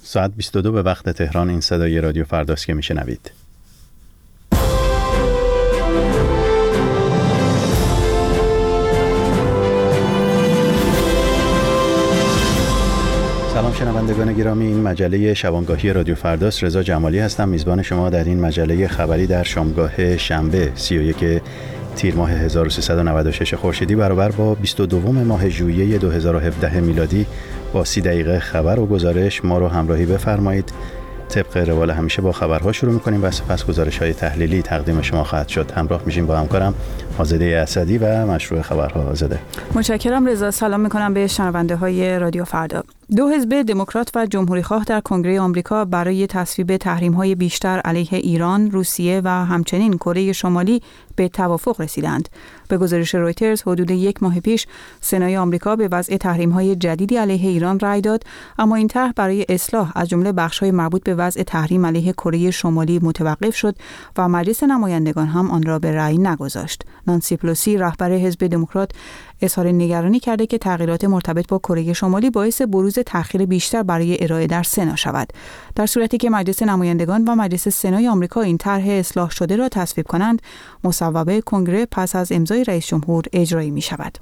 ساعت 22 به وقت تهران. این صدای رادیو فرداست که میشنوید. سلام شنوندگان گرامی، این مجله شبانگاهی رادیو فرداست. رضا جمالی هستم، میزبان شما در این مجله خبری در شامگاه شنبه 31 تیر ماه 1396 خورشیدی برابر با 22 ماه ژوئیه 2017 میلادی. با 30 دقیقه خبر و گزارش ما رو همراهی بفرمایید. طبق روال همیشه با خبرها شروع می‌کنیم و سپس گزارش‌های تحلیلی تقدیم شما خواهد شد. همراه میشیم با همکارم آزاده اسدی و مشروع خبرها. آزاده. متشکرم رضا. سلام می‌کنم به شنونده‌های رادیو فردا. دو حزب دموکرات و جمهوری‌خواه در کنگره آمریکا برای تصویب تحریم‌های بیشتر علیه ایران، روسیه و همچنین کره شمالی به توافق رسیدند. به گزارش رویترز حدود یک ماه پیش سنای آمریکا به وضع تحریم‌های جدیدی علیه ایران رأی داد، اما این طرح برای اصلاح از جمله بخش‌های مربوط به وضع تحریم علیه کره شمالی متوقف شد و مجلس نمایندگان هم آن را به رأی نگذاشت. نانسی پلوسی رهبر حزب دموکرات اظهار نگرانی کرده که تغییرات مرتبط با کره شمالی باعث بروز تأخیر بیشتر برای ارائه در سنا شود. در صورتی که مجلس نمایندگان و مجلس سنای آمریکا این طرح اصلاح شده را تصویب کنند، مصوبه کنگره پس از امضای رئیس جمهور اجرایی می شود.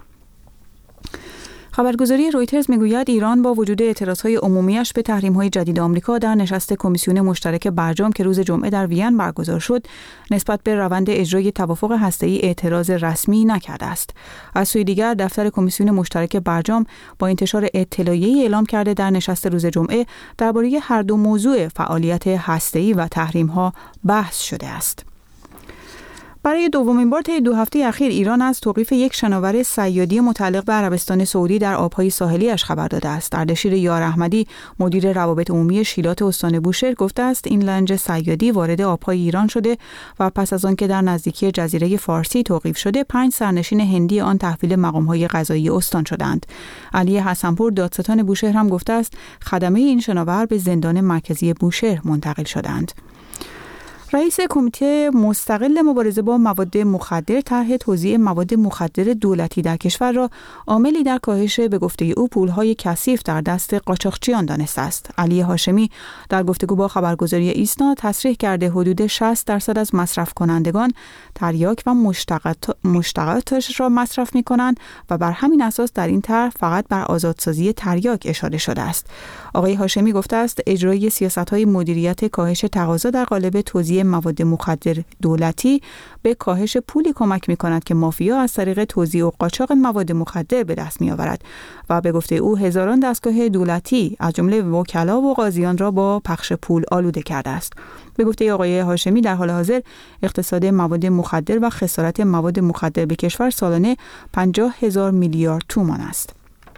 خبرگزاری رویترز میگوید ایران با وجود اعتراضهای عمومیش به تحریم‌های جدید آمریکا در نشست کمیسیون مشترک برجام که روز جمعه در وین برگزار شد، نسبت به روند اجرای توافق هسته‌ای اعتراض رسمی نکرده است. از سوی دیگر دفتر کمیسیون مشترک برجام با انتشار اطلاعیه‌ای اعلام کرده در نشست روز جمعه درباره هر دو موضوع فعالیت هسته‌ای و تحریم‌ها بحث شده است. برای دومین بار طی 2 هفته اخیر ایران از توقیف یک شناور صیادی متعلق به عربستان سعودی در آبهای ساحلی‌اش خبر داده است. اردشیر یار احمدی، مدیر روابط عمومی شیلات استان بوشهر، گفته است این لنج صیادی وارد آبهای ایران شده و پس از آن که در نزدیکی جزیره فارسی توقیف شده، 5 سرنشین هندی آن تحویل مقام‌های قضایی استان شدند. علی حسنپور، دادستان بوشهر، هم گفته است خدمه این شناور به زندان مرکزی بوشهر منتقل شدند. رئیس کمیته مستقل مبارزه با مواد مخدر طرح توزیع مواد مخدر دولتی در کشور را عاملی در کاهش به گفته او پولهای کثیف در دست قاچاقچیان دانسته است. علی هاشمی در گفتگو با خبرگزاری ایسنا تصریح کرده حدود 60% از مصرف کنندگان تریاک و مشتقاتش را مصرف می‌کنند و بر همین اساس در این طرح فقط بر آزادسازی تریاک اشاره شده است. آقای هاشمی گفته است اجرای سیاست‌های مدیریت کاهش تقاضا در قالب توزیع مواد مخدر دولتی به کاهش پولی کمک می‌کند که مافیا از طریق توزیع و قاچاق مواد مخدر به دست می‌آورد و به گفته او هزاران دستگاه دولتی از جمله وکلا و قاضیان را با پخش پول آلوده کرده است. به گفته آقای هاشمی در حال حاضر اقتصاد مواد مخدر و خسارت مواد مخدر به کشور سالانه 50,000 میلیارد تومان است.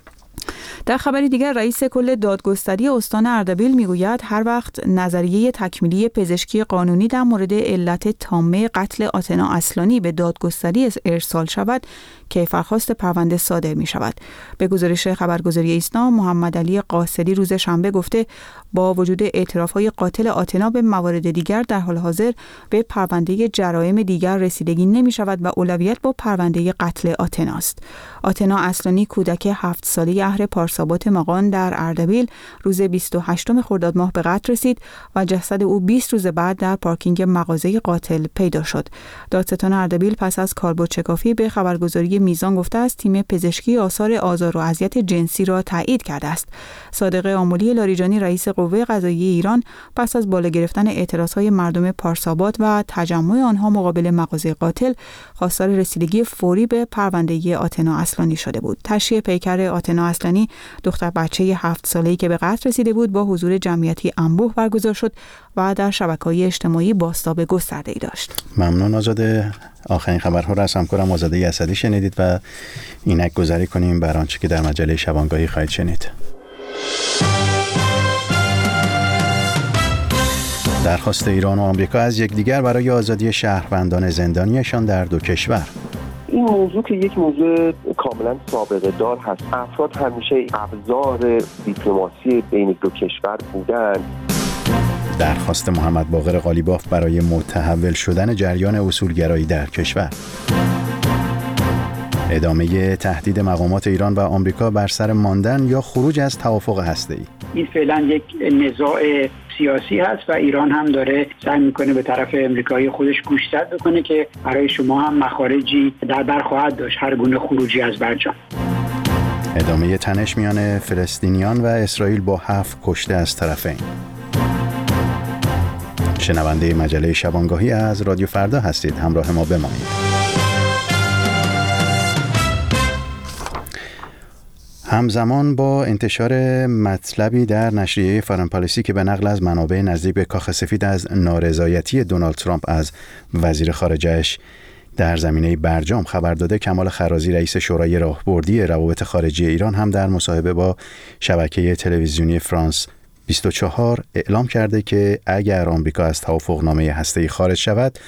در خبری دیگر رئیس کل دادگستری استان اردبیل میگوید هر وقت نظریه تکمیلی پزشکی قانونی در مورد علت تامه قتل آتنا اصلانی به دادگستری ارسال شود، کیفرخواست پرونده صادر می شود. به گزارش خبرگزاری ایسنا، محمد علی قاصدی روز شنبه گفته با وجود اعتراف‌های قاتل آتنا به موارد دیگر در حال حاضر به پرونده جرایم دیگر رسیدگی نمی شود و اولویت با پرونده قتل آتنا است. آتنا اصلانی کودک 7 ساله اهل پارسابات ماغان در اردبیل روز 28 خرداد ماه به قتل رسید و جسد او 20 روز بعد در پارکینگ مغازه قاتل پیدا شد. دادستان اردبیل پس از کالبد شکافی به خبرگزاری میزان گفته است تیم پزشکی آثار آزار و اذیت جنسی را تایید کرده است. صادق آملی لاریجانی رئیس قوه قضاییه ایران پس از بالا گرفتن اعتراضهای مردم پارساباد و تجمع آنها مقابل مغازه قاتل خواستار رسیدگی فوری به پرونده آتنا اصلانی شده بود. تشییع پیکر آتنا اصلانی دختر بچه 7 ساله‌ای که به قتل رسیده بود با حضور جمعیتی انبوه برگزار شد و در شبکه‌های اجتماعی بازتاب گسترده‌ای داشت. ممنون آزاده. آخرین خبرها را از همکارم آزاده اسدی شنیدید و اینک گذاری کنیم بر آنچه که در مجله شبانگاهی خواهید شنید. درخواست ایران و آمریکا از یکدیگر برای آزادی شهروندان زندانیشان در دو کشور. این موضوع که یک موضوع کاملا سابقه دار هست. افراد همیشه ابزار دیپلماسی بین دو کشور بودند. درخواست محمد باقر قالیباف برای متحول شدن جریان اصولگرایی در کشور. ادامه تهدید مقامات ایران و آمریکا بر سر ماندن یا خروج از توافق هسته‌ای. این فعلا یک نزاع سیاسی هست و ایران هم داره سعی میکنه به طرف امریکایی خودش گوشزد بکنه که برای شما هم مخارجی در بر خواهد داشت هر گونه خروجی از برجام. ادامه تنش میان فلسطینیان و اسرائیل با 7 کشته از طرفین. شنونده مجله شبانگاهی از رادیو فردا هستید. همراه ما بمانید. همزمان با انتشار مطلبی در نشریه فارن پالیسی که به نقل از منابع نزدیک به کاخ سفید از نارضایتی دونالد ترامپ از وزیر خارجه‌اش در زمینه برجام خبر داده، کمال خرازی رئیس شورای راهبردی روابط خارجی ایران هم در مصاحبه با شبکه تلویزیونی فرانس 24 اعلام کرده که اگر آمریکا از توافقنامه هسته‌ای خارج شود،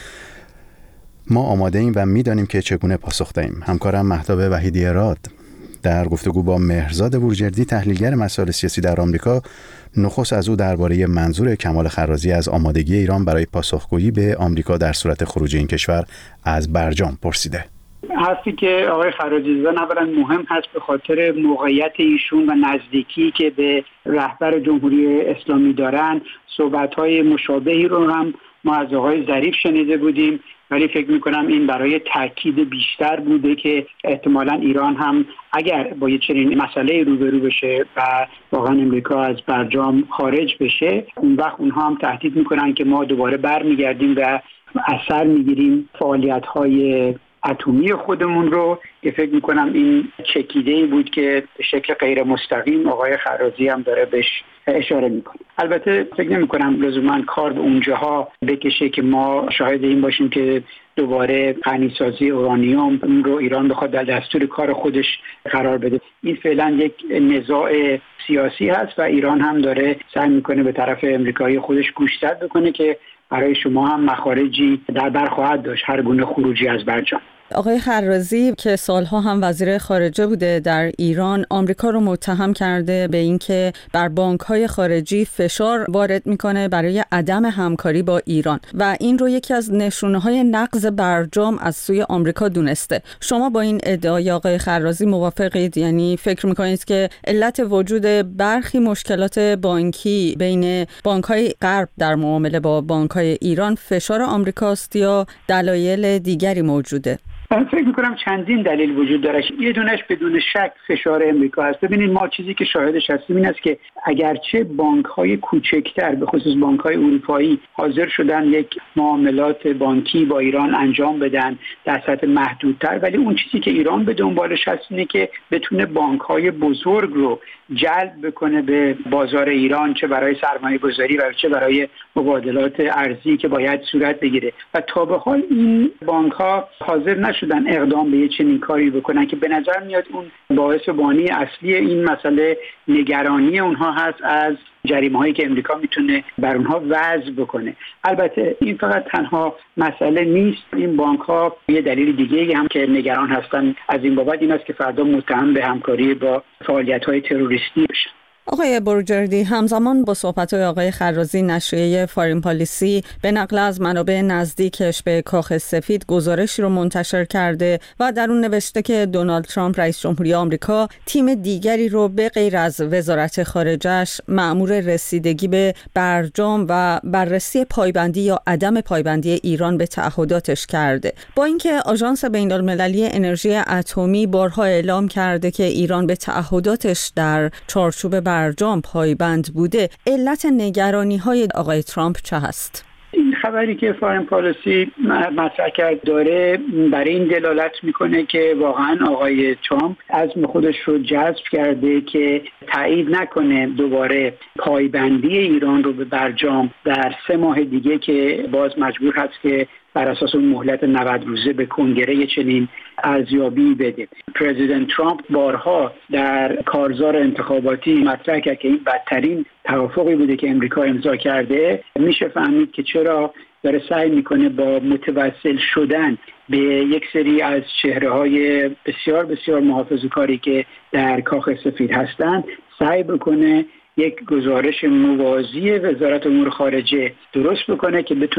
ما آماده ایم و می‌دانیم که چگونه پاسخ دهیم. همکارم مهتاب وحیدی راد در گفتگو با مهرزاد بورجردی تحلیلگر مسائل سیاسی در آمریکا نخست از او درباره منظور کمال خرازی از آمادگی ایران برای پاسخگویی به آمریکا در صورت خروج این کشور از برجام پرسیده. حرفی که آقای خرازی زدن اولا مهم هست به خاطر موقعیت ایشون و نزدیکی که به رهبر جمهوری اسلامی دارن. صحبت‌های مشابهی رو هم ما از آقای ظریف شنیده بودیم، ولی فکر میکنم این برای تاکید بیشتر بوده که احتمالاً ایران هم اگر با یه چنین مسئله روبرو بشه و واقعا امریکا از برجام خارج بشه، اون وقت اونها هم تهدید میکنن که ما دوباره برمیگردیم و اثر میگیریم فعالیت‌های اتمی خودمون رو، که فکر میکنم این چکیده‌ای بود که به شکل غیر مستقیم آقای خرازی هم داره بهش اشاره میکنه. البته فکر نمیکنم لزوما کار به اونجاها بکشه که ما شاهد این باشیم که دوباره غنیسازی اورانیوم رو ایران بخواد در دستور کار خودش قرار بده. این فعلا یک نزاع سیاسی هست و ایران هم داره سعی میکنه به طرف امریکایی خودش گوشزد بکنه که برای شما هم مخارجی در بر خواهد داشت هر گونه خروجی از برجام. آقای خرازی که سالها هم وزیر خارجه بوده در ایران، آمریکا رو متهم کرده به اینکه بر بانک‌های خارجی فشار وارد میکنه برای عدم همکاری با ایران و این رو یکی از نشونه‌های نقض برجام از سوی آمریکا دونسته. شما با این ادعای آقای خرازی موافقید؟ یعنی فکر میکنید که علت وجود برخی مشکلات بانکی بین بانک‌های غرب در معامله با بانک‌های ایران فشار آمریکاست یا دلایل دیگری موجوده؟ من فکر میکنم چندین دلیل وجود داره. یه دونش بدون شک فشار امریکا هست. ببینید ما چیزی که شاهدش هستیم این است که اگرچه بانک‌های کوچکتر به خصوص بانک‌های اروپایی حاضر شدن یک معاملات بانکی با ایران انجام بدن در سطح محدودتر، ولی اون چیزی که ایران به دنبالش هست اینه که بتونه بانک‌های بزرگ رو جلب بکنه به بازار ایران، چه برای سرمایه‌گذاری و چه برای مبادلات ارزی که باید صورت بگیره. و تا به حال این بانک‌ها حاضر نشدن اقدام به یه چنین کاری بکنن که به نظر میاد اون باعث و بانی اصلی این مسئله نگرانی اونها هست از جریمه‌هایی که امریکا میتونه بر اونها وضع بکنه. البته این فقط تنها مسئله نیست. این بانک‌ها یه دلیل دیگه‌ای هم که نگران هستن از این بابت این است که فردا متهم به همکاری با فعالیت‌های تروریستی بشن. آقای بورجردی، همزمان با صحبت‌های آقای خرازی، نشریه فارن پالیسی به نقل از منابع نزدیکش به کاخ سفید گزارشی رو منتشر کرده و در اون نوشته که دونالد ترامپ رئیس جمهوری آمریکا تیم دیگری رو به غیر از وزارت خارجه‌اش مأمور رسیدگی به برجام و بررسی پایبندی یا عدم پایبندی ایران به تعهداتش کرده. با اینکه آژانس بین‌المللی انرژی اتمی بارها اعلام کرده که ایران به تعهداتش در چارچوب برجام پایبند بوده، علت نگرانی‌های آقای ترامپ چه هست؟ این خبری که فارن پالیسی مطرح کرد داره برای این دلالت میکنه که واقعا آقای ترامپ عزم خودش رو جذب کرده که تایید نکنه دوباره پایبندی ایران رو به برجام در 3 ماه دیگه که باز مجبور هست که بر اساس اون مهلت 90 روزه به کنگره چنین ارزیابی بده. پرزیدنت ترامپ بارها در کارزار انتخاباتی مطرح کرد که این بدترین توافقی بوده که امریکا امضا کرده. میشه فهمید که چرا داره سعی میکنه با متوسل شدن به یک سری از چهره‌های بسیار بسیار محافظه‌کاری که در کاخ سفید هستند سعی بکنه یک گزارش موازی وزارت امور خارجه درست بکنه که بتونه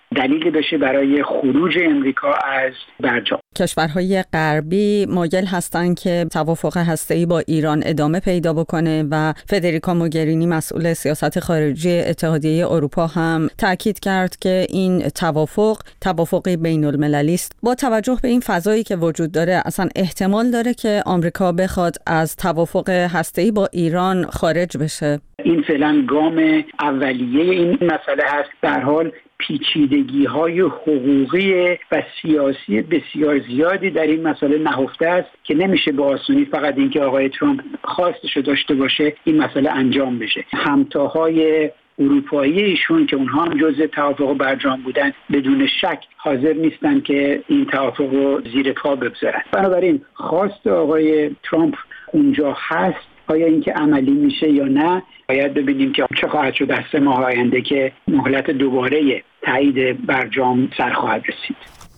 دلیل بشه برای خروج امریکا از برجام. کشورهای غربی مایل هستند که توافق هسته‌ای با ایران ادامه پیدا بکنه و فدریکا موگرینی مسئول سیاست خارجی اتحادیه اروپا هم تاکید کرد که این توافقی بین‌المللی است. با توجه به این فضایی که وجود داره، اصلا احتمال داره که آمریکا بخواد از توافق هسته‌ای با ایران خارج بشه؟ این فعلا گام اولیه این مسئله هست. در حال پیچیدگی‌های حقوقی و سیاسی بسیار زیادی در این مسئله نهفته است که نمیشه با آسونی فقط اینکه آقای ترامپ خواستشو داشته باشه این مسئله انجام بشه. همتاهای اروپایی ایشون که اونها هم جزء توافق برجام بودن بدون شک حاضر نیستن که این توافق رو زیر پا بگذارن. بنابراین خواست آقای ترامپ اونجا هست. آیا اینکه عملی میشه یا نه باید ببینیم که چه خواهد شد در 3 ماه آینده که مهلت دوباره تایید برجام سر خواهد رسید.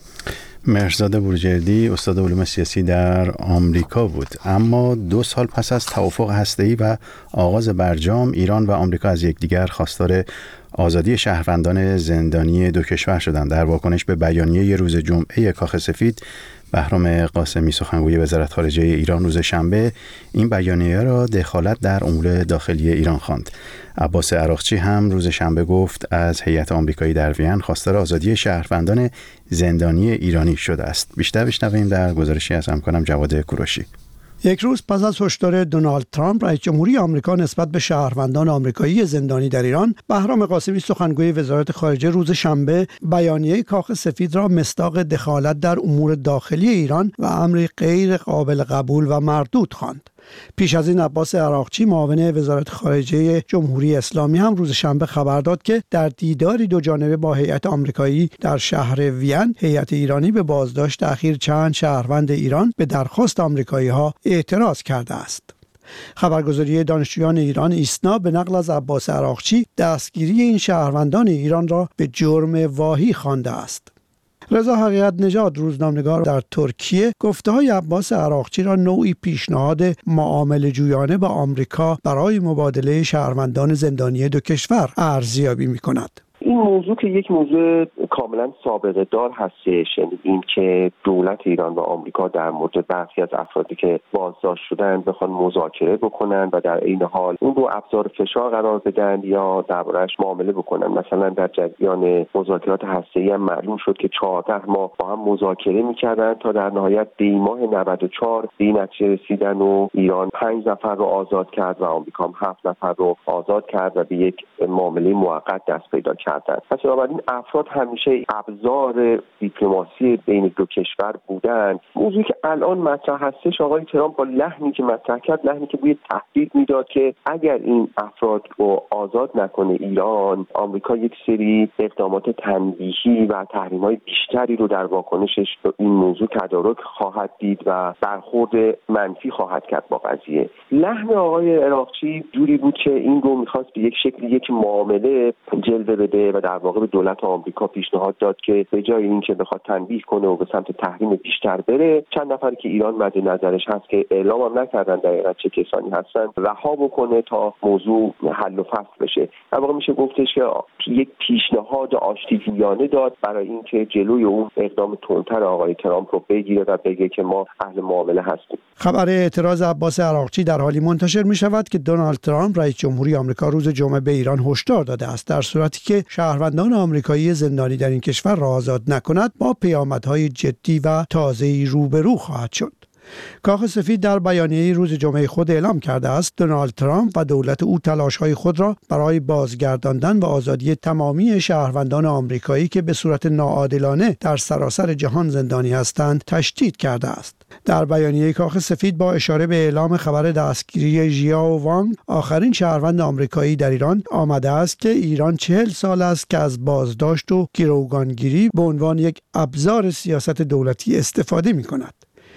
مهرزاد بروجردی استاد علوم سیاسی در آمریکا بود. اما 2 سال پس از توافق هسته‌ای و آغاز برجام، ایران و آمریکا از یکدیگر خواستار آزادی شهروندان زندانی 2 کشور شدند. در واکنش به بیانیه روز جمعه کاخ سفید، بهرام قاسمی سخنگوی وزارت خارجه ایران روز شنبه این بیانیه را دخالت در امور داخلی ایران خواند. عباس عراقچی هم روز شنبه گفت از هیئت آمریکایی در وین خواستار آزادی شهروندان زندانی ایرانی شده است. بیشتر بشنویم در گزارشی از همکارم جواد کوروشی. یک روز پس از هشدار دونالد ترامپ رئیس جمهوری آمریکا نسبت به شهروندان آمریکایی زندانی در ایران، بهرام قاسمی سخنگوی وزارت خارجه روز شنبه بیانیه کاخ سفید را مصداق دخالت در امور داخلی ایران و امری غیر قابل قبول و مردود خواند. پیش از این عباس عراقچی معاون وزارت خارجه جمهوری اسلامی هم روز شنبه خبر داد که در دیداری 2 جانبه با هیئت آمریکایی در شهر وین، هیئت ایرانی به بازداشت اخیر چند شهروند ایران به درخواست آمریکایی‌ها اعتراض کرده است. خبرگزاری دانشجویان ایران ایسنا به نقل از عباس عراقچی دستگیری این شهروندان ایران را به جرم واهی خوانده است. رضا حقیقت نژاد روزنامه‌نگار در ترکیه گفته‌های عباس عراقچی را نوعی پیشنهاد معامله جویانه با آمریکا برای مبادله شهروندان زندانی 2 کشور ارزیابی می‌کند. این موضوع که یک موضوع کاملا سابقه دار هستش، یعنی این که دولت ایران و آمریکا در مورد برخی از افرادی که بازداشت شدن بخوان مذاکره بکنن و در عین حال اون رو ابزار فشار قرار بدن یا درباره‌اش معامله بکنن. مثلا در جریان مذاکرات هسته‌ای هم معلوم شد که 14 ماه با هم مذاکره می‌کردن تا در نهایت دی ماه 94 به این نتیجه رسیدن و ایران 5 نفر رو آزاد کرد و آمریکا هم 7 نفر رو آزاد کرد و به یک معامله موقت دست پیدا کرد. پس بنابراین افراد همیشه ابزار دیپلماسی بین 2 کشور بودن. موضوعی که الان مطرح هستش، آقای ترامپ با لحنی که مطرح کرد، لحنی که بوی تهدید میداد که اگر این افراد رو آزاد نکنه ایران، آمریکا یک سری اقدامات تنبیهی و تحریم‌های بیشتری رو در واکنشش به این موضوع تدارک خواهد دید و برخورد منفی خواهد کرد با قضیه. لحن آقای عراقچی جوری بود که این رو می‌خواست به یک شکل یک معامله جلوه بده و در واقع به دولت آمریکا پیشنهاد داد که به جای اینکه بخواد تنبیه کنه و به سمت تحریم بیشتر بره، چند نفری که ایران مد نظرش هست که اعلام هم نکردن دقیقاً چه کسانی هستن، رها بکنه تا موضوع حل و فصل بشه. در واقع میشه گفتش که یک پیشنهاد آشتی‌جویانه داد برای اینکه جلوی اون اقدام تندتر آقای ترامپ رو بگیره و بگه که ما اهل معامله هستیم. خبر اعتراض عباس عراقچی در حالی منتشر می شود که دونالد ترامپ رئیس جمهوری آمریکا روز جمعه به ایران هشدار داده است در صورتی که شهروندان آمریکایی زندانی در این کشور را آزاد نکند با پیامدهای جدی و تازه‌ای روبرو خواهد شد. کاخ سفید در بیانیه روز جمعه خود اعلام کرده است دونالد ترامپ و دولت او تلاش‌های خود را برای بازگرداندن و آزادی تمامی شهروندان آمریکایی که به صورت ناعادلانه در سراسر جهان زندانی هستند تشدید کرده است. در بیانیه کاخ سفید با اشاره به اعلام خبر دستگیری ژیائو وانگ، آخرین شهروند آمریکایی در ایران، آمده است که ایران 40 سال است که از بازداشت و گروگانگیری به عنوان یک ابزار سیاست دولتی استفاده می‌کند.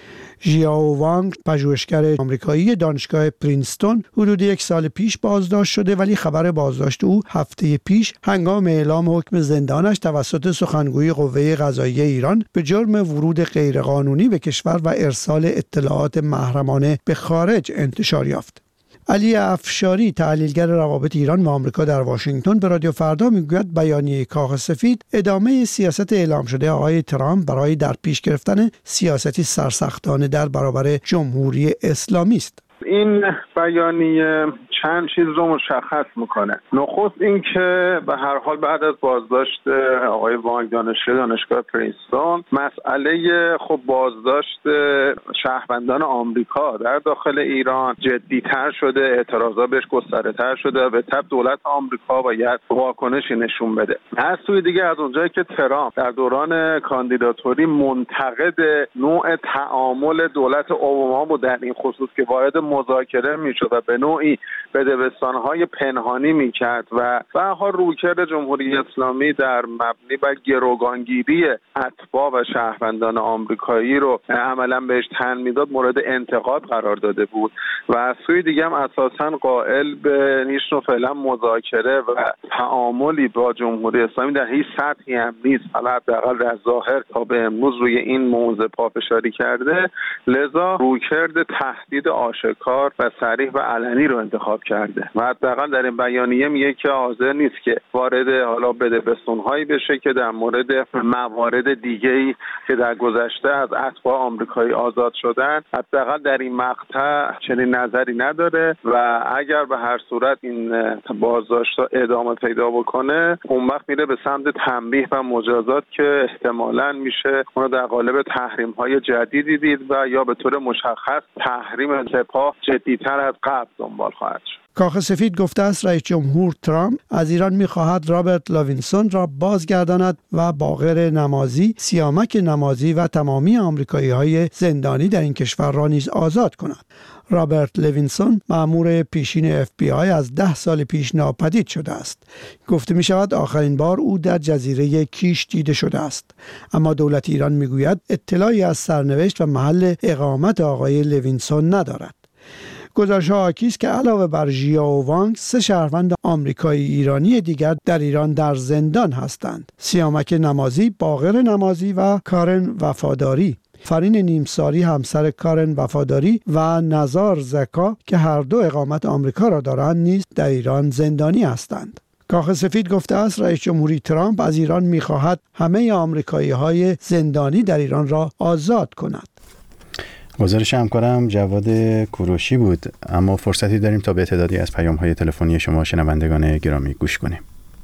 ژیائو وانگ پژوهشگر آمریکایی دانشگاه پرینستون حدود 1 سال پیش بازداشت شده، ولی خبر بازداشت او هفته پیش هنگام اعلام حکم زندانش توسط سخنگوی قوه قضاییه ایران به جرم ورود غیرقانونی به کشور و ارسال اطلاعات محرمانه به خارج انتشار یافت. علی افشاری تحلیلگر روابط ایران و آمریکا در واشنگتن به رادیو فردا میگوید بیانیه کاخ سفید ادامه سیاست اعلام شده آقای ترامپ برای در پیش گرفتن سیاستی سرسختانه در برابر جمهوری اسلامی است. این بیانیه چند چیز رو مشخص میکنه. نخست این که به هر حال بعد از بازداشت آقای وانگ دانشگاه پرینستون، مسئله بازداشت شهروندان آمریکا در داخل ایران جدی‌تر شده، اعتراضا بهش گسترده‌تر شده و به تبع دولت آمریکا باید واکنشی نشون بده. از سوی دیگه از اونجایی که ترامپ در دوران کاندیداتوری منتقد نوع تعامل دولت اوباما بود در این خصوص که وارد مذاکره میشد و به نوعی بدبستان‌های پنهانی میکرد و به هر حال رویکرد جمهوری اسلامی در مبنی بر گروگانگیری اتباع و شهروندان آمریکایی رو عملاً بهش تن میداد مورد انتقاد قرار داده بود و از سوی دیگه هم اساساً قائل به هیچ نوع فعلا مذاکره و تعاملی با جمهوری اسلامی در هیچ سطحی هم نیست. حالا حداقل در ظاهر تا به امروز روی این موضوع پافشاری کرده، لذا رویکرد تهدید آشکار و صریح و علنی رو انتخاب کرده و حداقل در این بیانیه میگه که حاضر نیست که وارد حالا بدبستون‌هایی بشه که در مورد موارد دیگه‌ای که در گذشته از اتباع آمریکایی آزاد شدن حداقل در این مقطع چنین نظری نداره و اگر به هر صورت این بازداشت‌ها ادامه پیدا بکنه اون وقت میره به سمت تنبیه و مجازات که احتمالاً میشه اون در قالب تحریم‌های جدیدی دید و یا به طور مشخص تحریم سپاه جدی‌تر از قبل دنبال خواهد شد. کاخ سفید گفته است رئیس جمهور ترامپ از ایران می‌خواهد رابرت لاوینسون را بازگرداند و باقر نمازی، سیامک نمازی و تمامی آمریکایی‌های زندانی در این کشور را نیز آزاد کند. رابرت لوینسون مأمور پیشین FBI از 10 سال پیش ناپدید شده است. گفته می شود آخرین بار او در جزیره کیش دیده شده است. اما دولت ایران می گوید اطلاعی از سرنوشت و محل اقامت آقای لوینسون ندارد. گزارش‌ها حاکی است که علاوه بر ژیا و وانگ 3 شهروند آمریکایی ایرانی دیگر در ایران در زندان هستند. سیامک نمازی، باقر نمازی و کارن وفاداری. فرین نیمساری همسر کارن وفاداری و نزار زکا که هر دو اقامت آمریکا را دارند نیز در ایران زندانی هستند. کاخ سفید گفته است رئیس جمهوری ترامپ از ایران می‌خواهد همه آمریکایی‌های زندانی در ایران را آزاد کند. گزارش همکارم جواد کوروشی بود، اما فرصتی داریم تا به تعدادی از پیام‌های تلفنی شما شنوندگان گرامی گوش کنیم.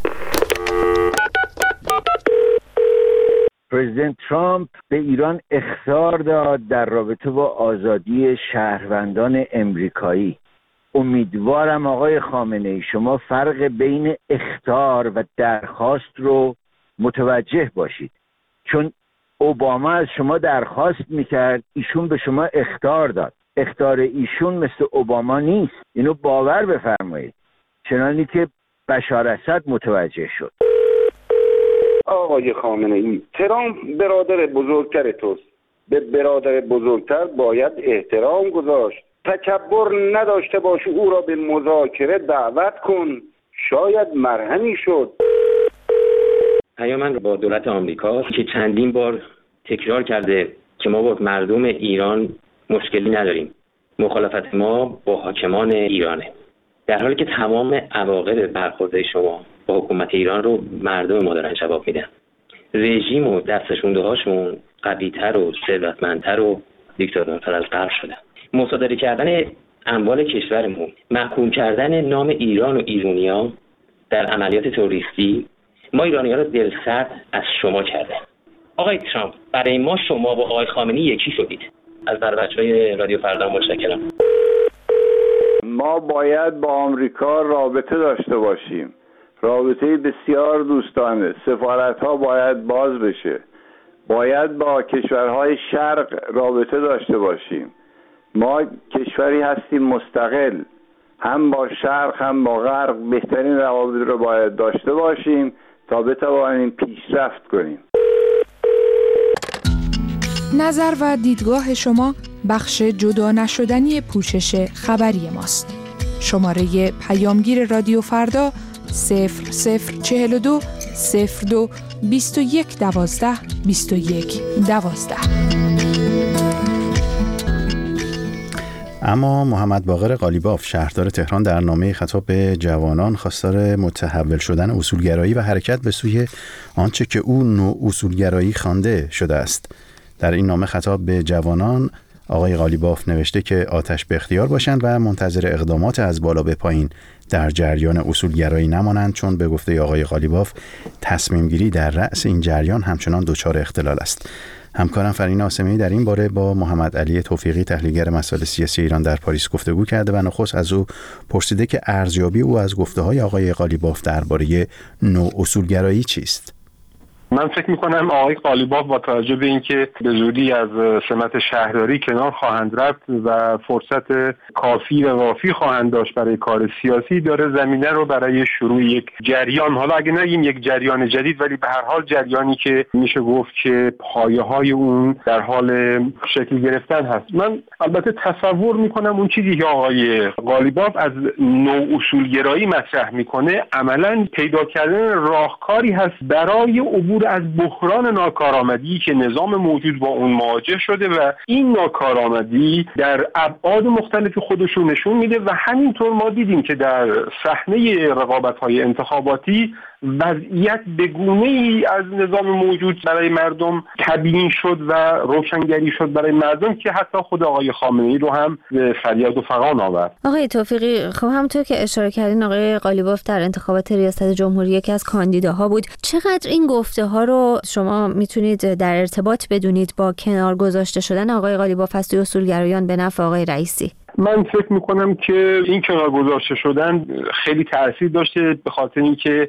پرزیدنت ترامپ به ایران اخطار داد در رابطه با آزادی شهروندان امریکایی. امیدوارم آقای خامنه‌ای شما فرق بین اخطار و درخواست رو متوجه باشید، چون اوباما از شما درخواست میکرد، ایشون به شما اخطار داد. اخطار ایشون مثل اوباما نیست، اینو باور بفرمایید، چنانی که بشار اسد متوجه شد. آقای خامنه‌ای، ترامپ برادر بزرگتر توست، به برادر بزرگتر باید احترام گذاشت. تکبر نداشته باش، او را به مذاکره دعوت کن، شاید مرهمی شد. پیام من با دولت آمریکا که چندین بار تکرار کرده که ما با مردم ایران مشکلی نداریم، مخالفت ما با حاکمان ایرانه، در حالی که تمام عواقب برخورد شما با حکومت ایران رو مردم ما دارن جواب میدن. رژیم و دستشونده هاشون قوی‌تر و ثروتمندتر و دیکتاتورتر از قبل شدن. مصادره کردن اموال کشورمون، محکوم کردن نام ایران و ایرانی‌ها در عملیات تروریستی ما ایرانی‌ها رو دلسرد از شما کرده. آقای ترامپ، برای ما شما با آقای خامنه‌ای یکی شدید. از بچه‌های رادیو فردا متشکرم. ما باید با آمریکا رابطه داشته باشیم، رابطه بسیار دوستانه. سفارت‌ها باید باز بشه، باید با کشورهای شرق رابطه داشته باشیم. ما کشوری هستیم مستقل، هم با شرق هم با غرب بهترین روابط رو باید داشته باشیم تا بتوانیم پیشرفت کنیم. نظر و دیدگاه شما بخش جدا نشدنی پوشش خبری ماست. شماره پیامگیر رادیو فردا 0042 02 21 12 21 12. اما محمد باقر قالیباف شهردار تهران در نامه خطاب به جوانان خواستار متحول شدن اصولگرایی و حرکت به سوی آنچه که او نو اصولگرایی خوانده شده است. در این نامه خطاب به جوانان آقای قالیباف نوشته که آتش به اختیار باشند و منتظر اقدامات از بالا به پایین در جریان اصولگرایی نمانند، چون به گفته آقای قالیباف تصمیم گیری در رأس این جریان همچنان دچار اختلال است. همکارم فرین آسمی در این باره با محمد علی توفیقی تحلیلگر مسائل سیاسی ایران در پاریس گفتگو کرده و نخست از او پرسیده که ارزیابی او از گفته‌های آقای قالیباف درباره نوع اصولگرایی چیست؟ من فکر میکنم آقای قالیباف با توجه به اینکه به زودی از سمت شهرداری کنار خواهند رفت و فرصت کافی و وافی خواهند داشت برای کار سیاسی، داره زمینه رو برای شروع یک جریان، حالا اگه نگیم یک جریان جدید، ولی به هر حال جریانی که میشه گفت که پایه‌های اون در حال شکل گرفتن هست. من البته تصور میکنم اون چیزی که آقای قالیباف از نوع اصولگرایی مطرح میکنه عملاً پیدا کردن راهکاری هست برای عبور از بحران ناکارآمدی که نظام موجود با اون مواجه شده و این ناکارآمدی در ابعاد مختلف خودش رو نشون میده و همینطور ما دیدیم که در صحنه رقابت‌های انتخاباتی وضعیت به گونه‌ای از نظام موجود برای مردم تبیین شد و روشنگری شد برای مردم که حتی خود آقای خامنه‌ای رو هم به فریاد و فغان آورد. آقای توفیقی، خب همونطور که اشاره کردین آقای قالیباف در انتخابات ریاست جمهوری یکی از کاندیداها بود. چقدر این گفته‌ها رو شما میتونید در ارتباط بدونید با کنار گذاشته شدن آقای قالیباف از سوی اصولگرایان به نفع آقای رئیسی؟ من فکر میکنم که این کنار گذاشته شدن خیلی تأثیر داشته، به خاطر اینکه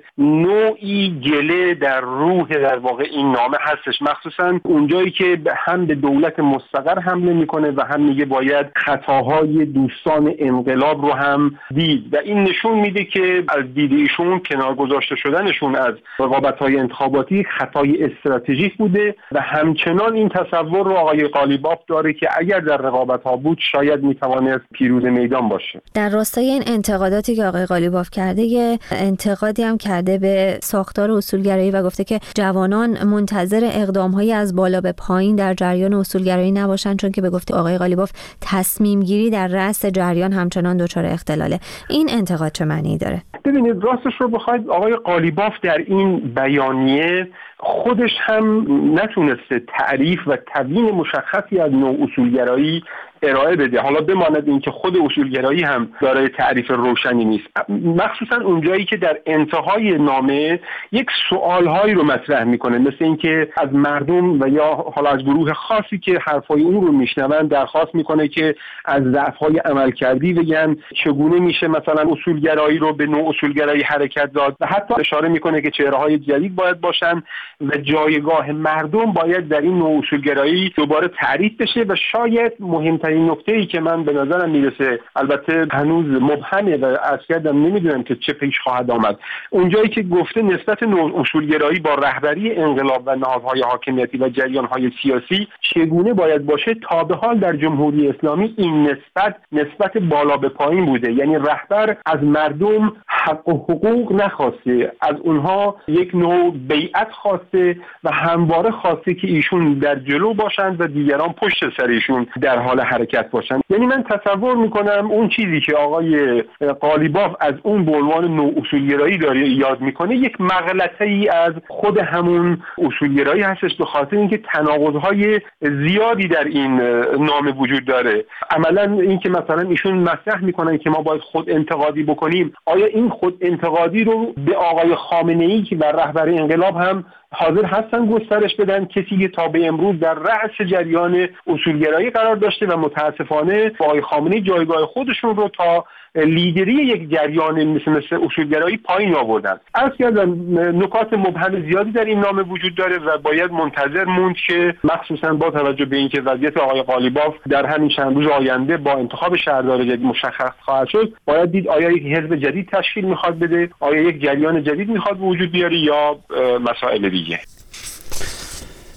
نوعی گله در روح در واقع این نامه هستش، مخصوصا اونجایی که هم به دولت مستقر حمله میکنه و هم میگه باید خطاهای دوستان انقلاب رو هم دید و این نشون میده که از دید ایشون کنار گذاشته شدنشون از رقابت‌های انتخاباتی خطای استراتژیک بوده و همچنان این تصور رو آقای قالیباف داره که اگر در رقابت‌ها بود شاید میتوانه پیروز میدان باشه. در راستای این انتقاداتی که آقای قالیباف کرده، یه انتقادی هم کرده به ساختار اصولگرایی و گفته که جوانان منتظر اقدام‌هایی از بالا به پایین در جریان اصولگرایی نباشن، چون که به گفته آقای قالیباف تصمیم گیری در رأس جریان همچنان دچار اختلاله. این انتقاد چه معنی داره؟ ببینید، راستش رو بخواید آقای قالیباف در این بیانیه خودش هم نتونسته تعریف و تبیین مشخصی از نوع اصولگرایی ارائه بده. حالا بماند این که خود اصولگرایی هم دارای تعریف روشنی نیست، مخصوصا اونجایی که در انتهای نامه یک سوالهایی رو مطرح میکنه، مثل اینکه از مردم و یا حالا از گروه خاصی که حرفای اون رو میشنون درخواست میکنه که از ضعف‌های عملکردی بگن، چگونه میشه مثلا اصولگرایی رو به نوع اصولگرایی حرکت داد و حتی اشاره میکنه که چهره‌های جدید باید باشن و جایگاه مردم باید در این نوع اصولگرایی دوباره تعریف بشه. و شاید مهمترین نکته‌ای که من به نظرم میرسه، البته هنوز مبهمه و اصلاً نمیدونم که چه پیش خواهد آمد، اونجایی که گفته نسبت نوع اصولگرایی با رهبری انقلاب و نهادهای حاکمیتی و جریان‌های سیاسی چگونه باید باشه. تا به حال در جمهوری اسلامی این نسبت بالا به پایین بوده، یعنی رهبر از مردم حق و حقوق نخواسته، از اونها یک نوع بیعت خواسته و همواره خواسته که ایشون در جلو باشند و دیگران پشت سر ایشون در حال حرکت باشند. یعنی من تصور میکنم اون چیزی که آقای قالیباف از اون به عنوان نوع اصولگرایی داره یاد میکنه یک مغلطه‌ای از خود همون اصولگرایی هستش، به خاطر اینکه تناقض‌های زیادی در این نامه وجود داره. عملاً اینکه مثلا ایشون مطرح میکنن که ما باید خود انتقادی بکنیم، آیا این خود انتقادی رو به آقای خامنه‌ای که بر رهبر انقلاب هم حاضر هستن گسترش بدن، کسی که تا به امروز در رأس جریان اصولگرایی قرار داشته و متاسفانه آقای خامنه‌ای جایگاه خودشون رو تا لیدری یک جریان مثل اصولگرایی پایین آوردن. عرض کردم نکات مبهم زیادی در این نامه وجود داره و باید منتظر موند که مخصوصا با توجه به اینکه وضعیت آقای قالیباف در همین چند روز آینده با انتخاب شهردار جدید مشخص خواهد شد، باید دید آیا یک حزب جدید تشکیل میخواد بده، آیا یک جریان جدید میخواد وجود بیاره یا مسائل دیگه.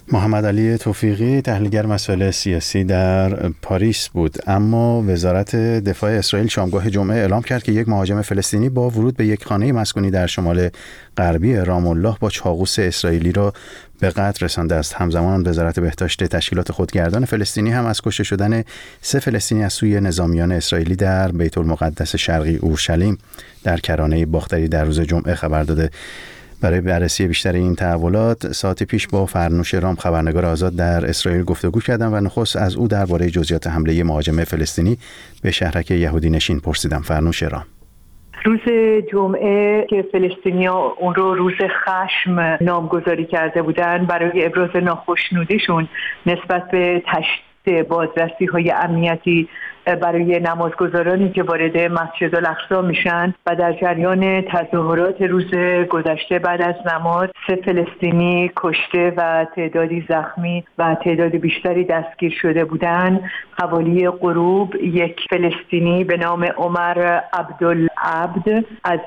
محمد علی توفیقی تحلیلگر مسائل سیاسی در پاریس بود. اما وزارت دفاع اسرائیل شامگاه جمعه اعلام کرد که یک مهاجم فلسطینی با ورود به یک خانه مسکونی در شمال غربی رام الله با چاقو 3 اسرائیلی را به قتل رسانده است. همزمان وزارت بهداشت تشکیلات خودگردان فلسطینی هم از کشته شدن 3 فلسطینی از سوی نظامیان اسرائیلی در بیت المقدس شرقی اورشلیم در کرانه باختری در روز جمعه خبر داده. برای بررسی بیشتر این تحولات ساعت پیش با فرنوش رام خبرنگار آزاد در اسرائیل گفتگو کردم و نخست از او درباره جزئیات حمله مهاجم فلسطینی به شهرک یهودی نشین پرسیدم. فرنوش رام: روز جمعه که فلسطینی‌ها اون رو روز خشم نامگذاری کرده بودن برای ابراز ناخشنودیشون نسبت به تشدید بازرسی‌های امنیتی برای نمازگزارانی که وارد مسجد الاقصی میشن و در جریان تظاهرات روز گذشته بعد از نماز 3 فلسطینی کشته و تعدادی زخمی و تعداد بیشتری دستگیر شده بودند. حوالی غروب یک فلسطینی به نام عمر عبدالعبد از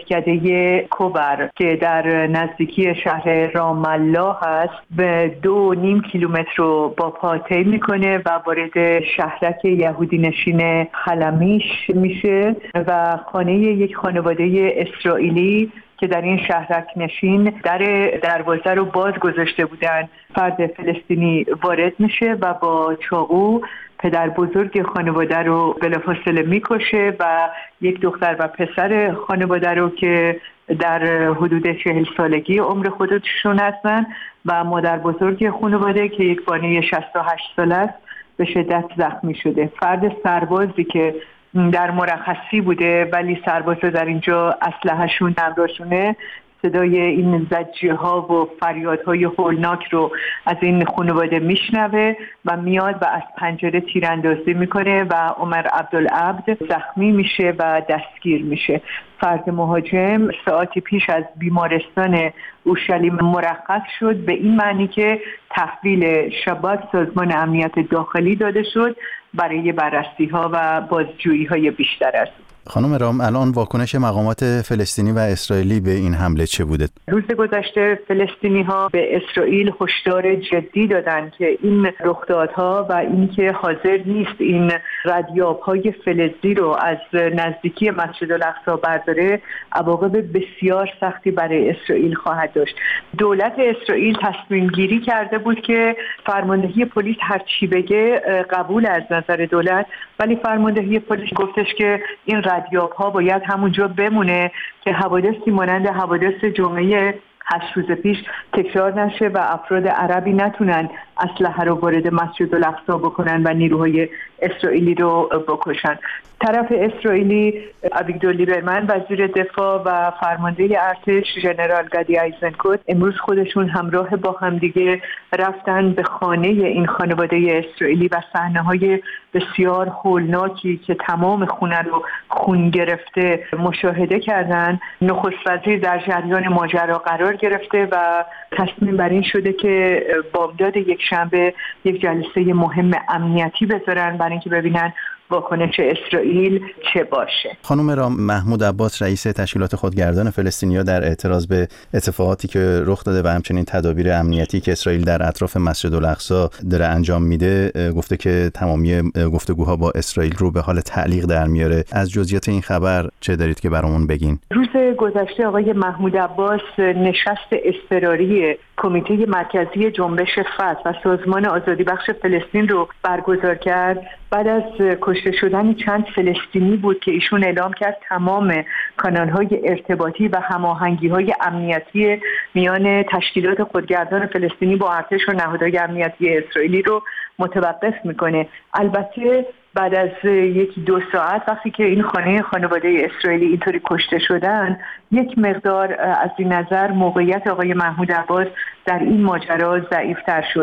دهکده کوبر که در نزدیکی شهر رام الله هست به 2.5 کیلومتر رو با پا طی میکنه و وارد شهرک یهودی نشین خلمیش میشه و خانه یک خانواده اسرائیلی که در این شهرک نشین دروازه رو باز گذاشته بودن، فرد فلسطینی وارد میشه و با چاقو پدر بزرگ خانواده رو بلافاصله میکشه و یک دختر و پسر خانواده رو که در حدود 40 سالگی عمر خودشون هستن و مادر بزرگ خانواده که یک بانوی 68 ساله است به شدت زخمی شده. فرد سربازی که در مرخصی بوده ولی سربازا در اینجا اسلحه‌شون همراهشونه صدای این زجه ها و فریادهای هولناک رو از این خانواده میشنوه و میاد و از پنجره تیراندازی میکنه و عمر عبدالعبد زخمی میشه و دستگیر میشه. فرد مهاجم ساعتی پیش از بیمارستان اورشلیم مرخص شد به این معنی که تحویل شباک سازمان امنیت داخلی داده شد برای بررسی ها و بازجویی های بیشتر است. خانم رام، الان واکنش مقامات فلسطینی و اسرائیلی به این حمله چه بوده؟ روز گذشته فلسطینی ها به اسرائیل هشدار جدی دادند که این رخدادها و اینکه حاضر نیست این ردیاب های فلزی رو از نزدیکی مسجد الاقصی برداره عواقب بسیار سختی برای اسرائیل خواهد داشت. دولت اسرائیل تصمیم گیری کرده بود که فرماندهی پلیس هر چی بگه قبول از نظر دولت، ولی فرماندهی پلیس گفتش که این ردیاب ها باید همونجا بمونه که حوادثی مانند حوادث جمعه 8 روز پیش تکرار نشه و افراد عربی نتونن اسلحه رو وارد مسجد الاقصی بکنن و نیروهای اسرائیلی رو بکشن. طرف اسرائیلی اویگدور لیبرمن وزیر دفاع و فرمانده ارتش ژنرال گادی ایزنکوت امروز خودشون همراه با همدیگه رفتن به خانه این خانواده اسرائیلی و صحنه‌های بسیار هولناکی که تمام خونه رو خون گرفته مشاهده کردن. نخست وزیر در جریان ماجرا قرار گرفته و تصمیم بر این شده که بامداد یک شنبه یک جلسه مهم امنیتی بذارن برای اینکه ببینن واکنش اسرائیل چه باشه. خانم رام، محمود عباس رئیس تشکیلات خودگردان فلسطینیا در اعتراض به اتفاقاتی که رخ داده و همچنین تدابیر امنیتی که اسرائیل در اطراف مسجد الاقصی داره انجام میده گفته که تمامی گفتگوها با اسرائیل رو به حال تعلیق در میاره. از جزئیات این خبر چه دارید که برامون بگین؟ روز گذشته آقای محمود عباس نشست اضطراری کمیته مرکزی جنبش فتح و سازمان آزادی بخش فلسطین رو برگزار کرد. بعد از کشته شدن چند فلسطینی بود که ایشون اعلام کرد تمام کانال‌های ارتباطی و هماهنگی‌های امنیتی میان تشکیلات خودگردان فلسطینی با ارتش و نهادهای امنیتی اسرائیلی رو متوقف میکنه. البته بعد از 1-2 ساعت وقتی که این خانواده اسرائیلی اینطوری کشته شدن یک مقدار از این نظر موقعیت آقای محمود عباس در این ماجرا ضعیف‌تر شد.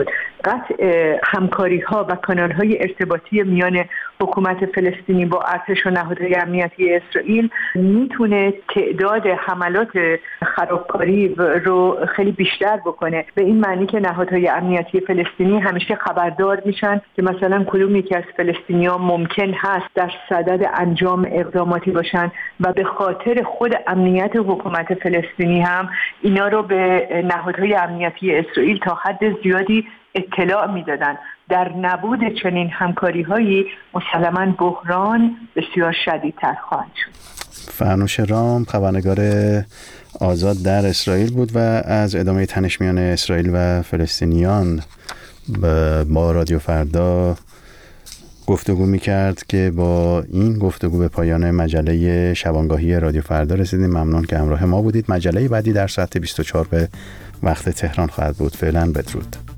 قطع همکاری‌ها و کانال‌های ارتباطی میان حکومت فلسطینی با ارتش و نهادهای امنیتی اسرائیل میتونه تعداد حملات خرابکاری رو خیلی بیشتر بکنه، به این معنی که نهادهای امنیتی فلسطینی همیشه خبردار میشن که مثلا کدوم یکی از فلسطینی‌ها ممکن هست در صدد انجام اقداماتی باشن و به خاطر خود امنیت حکومت فلسطینی هم اینا رو به نهادهای امنیتی اسرائیل تا حد زیادی اطلاع میدادن. در نبود چنین همکاری‌هایی مسلماً بحران بسیار شدیدتر خواهد شد. فرنوش رام خبرنگار آزاد در اسرائیل بود و از ادامه تنش میان اسرائیل و فلسطینیان با رادیو فردا گفتگو میکرد که با این گفتگو به پایان مجله شبانگاهی رادیو فردا رسیدیم. ممنون که همراه ما بودید. مجله بعدی در ساعت 24 به وقت تهران خواهد بود. فعلا بدرود.